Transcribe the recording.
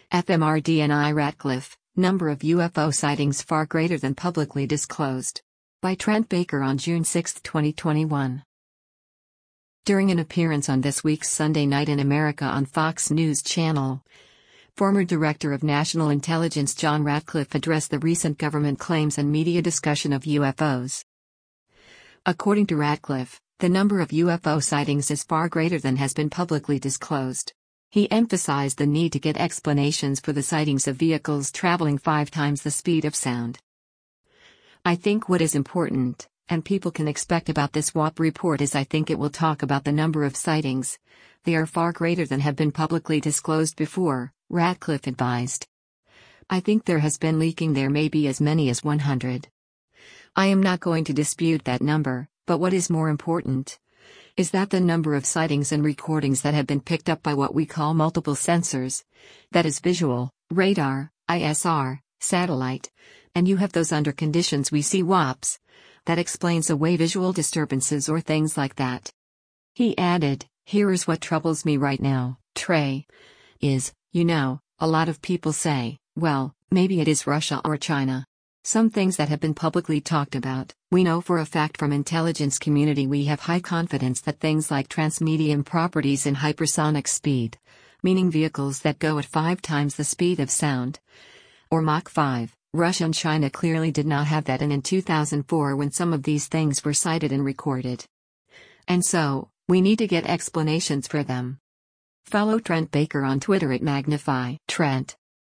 FMRDNI Ratcliffe, number of UFO sightings far greater than publicly disclosed. By Trent Baker on June 6, 2021. During an appearance on This Week's Sunday Night in America on Fox News Channel, former Director of National Intelligence John Ratcliffe addressed the recent government claims and media discussion of UFOs. According to Ratcliffe, the number of UFO sightings is far greater than has been publicly disclosed. He emphasized the need to get explanations for the sightings of vehicles traveling 5 times the speed of sound. I think what is important, and people can expect about this WAP report is I think it will talk about the number of sightings. They are far greater than have been publicly disclosed before, Ratcliffe advised. I think there has been leaking, there may be as many as 100. I am not going to dispute that number, but what is more important is that the number of sightings and recordings that have been picked up by what we call multiple sensors, that is visual, radar, ISR, satellite, and you have those under conditions we see WAPs, that explains away visual disturbances or things like that. He added, here is what troubles me right now, Trey, is, a lot of people say, well, maybe it is Russia or China. Some things that have been publicly talked about, we know for a fact from intelligence community we have high confidence that things like transmedium properties in hypersonic speed, meaning vehicles that go at 5 times the speed of sound, or Mach 5, Russia and China clearly did not have that in 2004 when some of these things were sighted and recorded. And so, we need to get explanations for them. Follow Trent Baker on Twitter at Magnify Trent.